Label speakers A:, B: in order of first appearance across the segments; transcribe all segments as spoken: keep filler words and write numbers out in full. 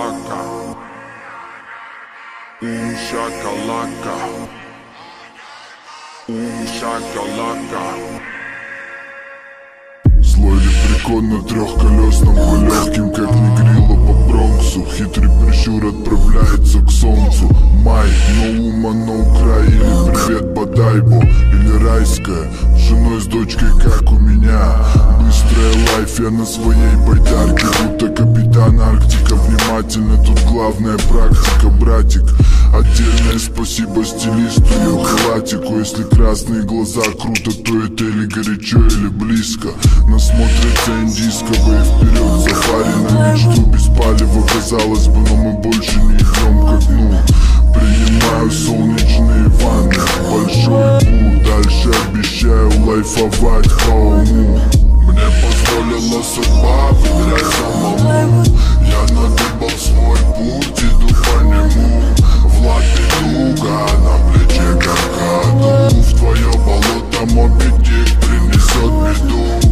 A: шакалака, ум шакалака, ум шакалака.
B: Злой лепрекон на трехколесном полегким, как негрила по Бронксу. Хитрый прищур отправляется к солнцу. Май, но ума на Украине. Привет, Бодайбо или райская, с женой, с дочкой, как у меня. Быстрая лайф, я на своей байдарке, будто капитан Арктика. Внимательно, тут главная практика, братик. Отдельное спасибо стилисту и халатику. Если красные глаза круто, то это или горячо, или близко. Насмотрятся индийского и вперед сафари на мечту без палева, казалось бы, но мы больше не идем ко дну. Принимаю солнечные ванны, большой пул. Дальше обещаю лайфовать по уму. Мне позволила судьба выбирать самому. Я надыбал свой путь, иду по нему. Влад Петуга на плече каркаду. В твое болото Моби Дик принесет беду.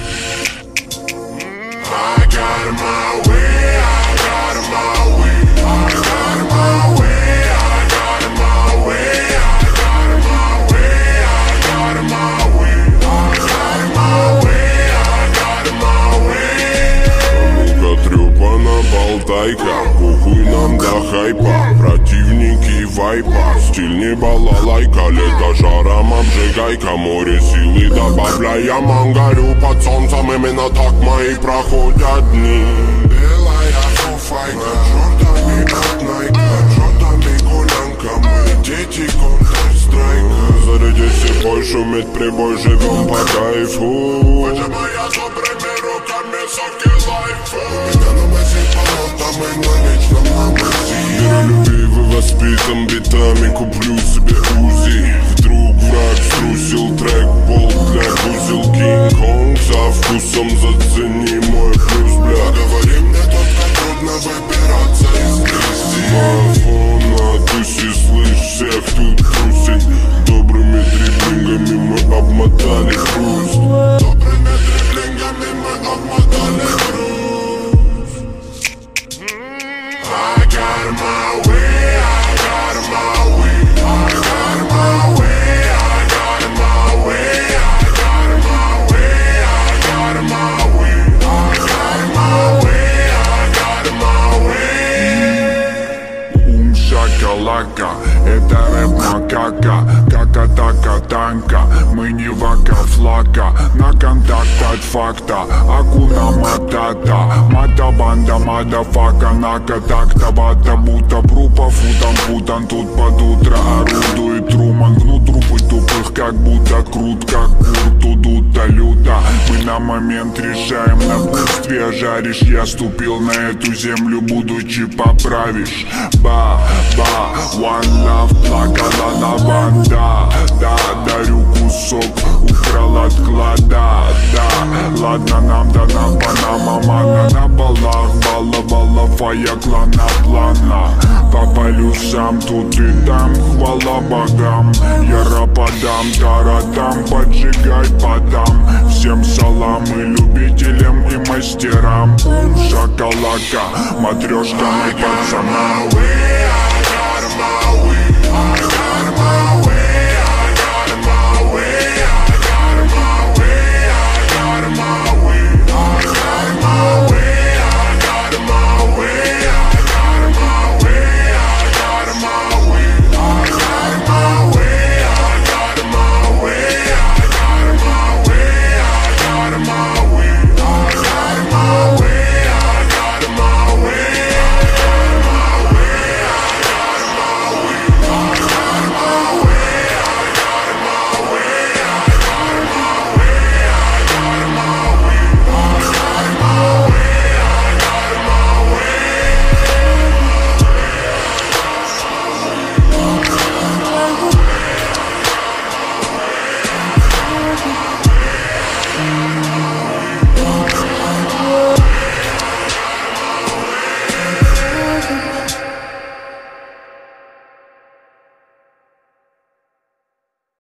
B: I got my way, I got my way, I got my way, I got my way, I got my way, I got my way, I got my way, I got my way.
C: Ну-ка, трёпана болтайка, похуй нам до хайпа. Противники вайпа, стиль не балалайка. Лето жаром обжигайка, море силы добавляя. Мангарю под солнцем, именно так мои проходят дни.
B: Белая фуфайка, шортами от Найка, шортами гулянка, мы дети Counter-Strike.
C: Зарядись и бой, шумит прибой, живем по кайфу.
B: Выжимая добрыми руками соки лайфа. У меня на мази болота, мы на вечном на мази.
C: Миролюбивый, воспитан битами, куплю себе УЗИ. Вдруг враг струсил трек, болт для бузел. Кинг-Конг со вкусом, зацени мой плюс, бля.
B: Говори мне только трудно выбираться из грязи.
C: Мафона, ты си слышь, всех тут трусить. Добрыми дриблингами мы обмотали хруст.
B: Добрыми дриблингами мы обмотали хруст. I got my way, I got my way, I got my way, I got my way, I got my way, I got my way, I got my way, I got my way.
A: Ум шакалака, это рэп макака. Как-атака танка, мы не вака-флака. На контакт от факта, акуна матата. Мата-банда, мадафака, нака-такта. Вата, будто бру по футам, путан. Тут под утро орудует Труман. Гнут трупы тупых, как будто крут, как курт. Удута люта, мы на момент решаем напутствие. Жаришь, я ступил на эту землю, будучи поправишь. Ба, ба, one love, плакала на банда. Да, дарю кусок, украл от клада. Да, ладно, нам дана Панама, мана. На балах, бала-бала, фая клана плана. По полюсам тут и там, хвала богам. Я рападам, таратам, поджигай подам. Всем салам и любителям, и мастерам. Ум шакалака, матрешкам и пацанам.
B: I got my way, I got